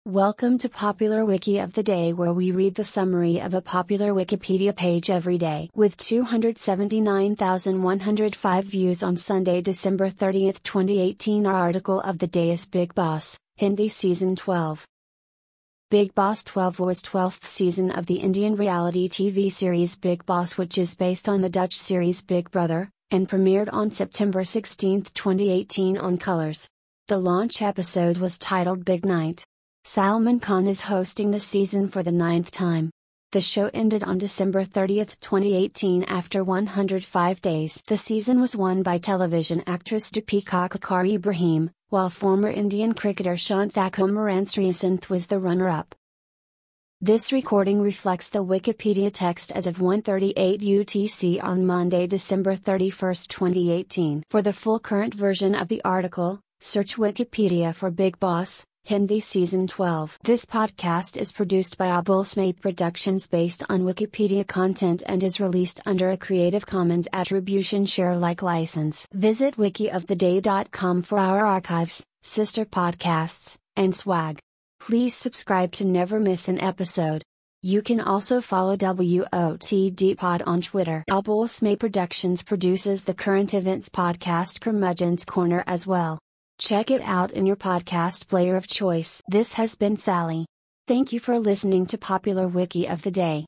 Welcome to Popular Wiki of the Day, where we read the summary of a popular Wikipedia page every day. With 279,105 views on Sunday, December 30, 2018, our article of the day is Bigg Boss, Hindi Season 12. Bigg Boss 12 was 12th season of the Indian reality TV series Bigg Boss, which is based on the Dutch series Big Brother, and premiered on September 16, 2018 on Colors. The launch episode was titled Big Night. Salman Khan is hosting the season for the 9th time. The show ended on December 30, 2018 after 105 days. The season was won by television actress Deepika Kakar Ibrahim, while former Indian cricketer Shantakumar Srisanth was the runner-up. This recording reflects the Wikipedia text as of 1:38 UTC on Monday, December 31, 2018. For the full current version of the article, search Wikipedia for Bigg Boss, Hindi Season 12. This podcast is produced by Abul Smay Productions based on Wikipedia content and is released under a Creative Commons Attribution Share Alike license. Visit wikioftheday.com for our archives, sister podcasts, and swag. Please subscribe to never miss an episode. You can also follow WOTD Pod on Twitter. Abul Smay Productions produces the current events podcast Curmudgeon's Corner as well. Check it out in your podcast player of choice. This has been Sally. Thank you for listening to Popular Wiki of the Day.